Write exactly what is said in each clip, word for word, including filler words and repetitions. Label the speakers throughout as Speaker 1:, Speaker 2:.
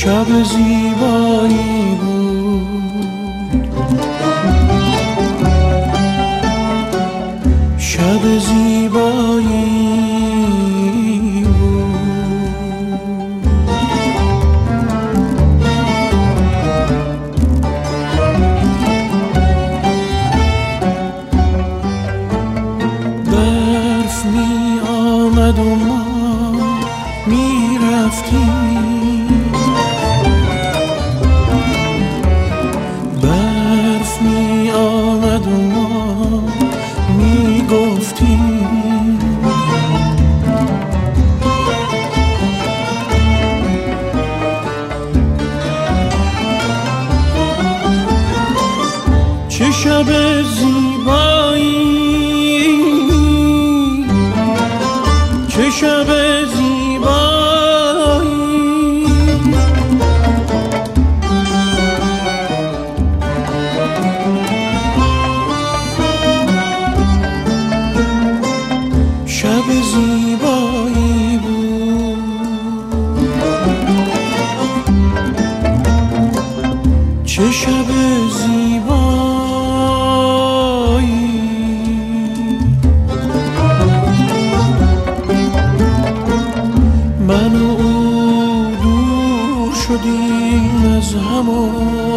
Speaker 1: شب زیبایی بود، شب زیبایی بود. برف می آمد و ما می رفتیم، برف می آمد و ما می گفتیم چه شب زیبایی، چه شب زیبایی. شب زیبایی بود، چه شب زیبایی. من و او دور شدیم از هم و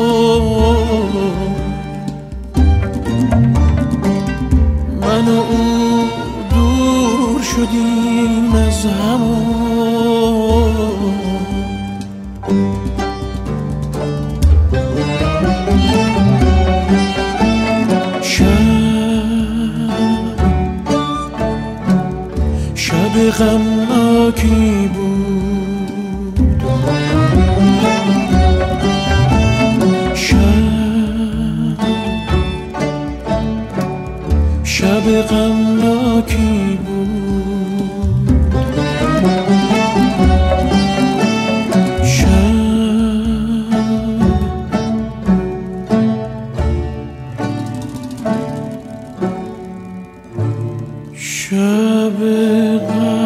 Speaker 1: من و او دور شدیم از هم و شب غمناکی بود، شب شب غمناکی بود، شب شب غم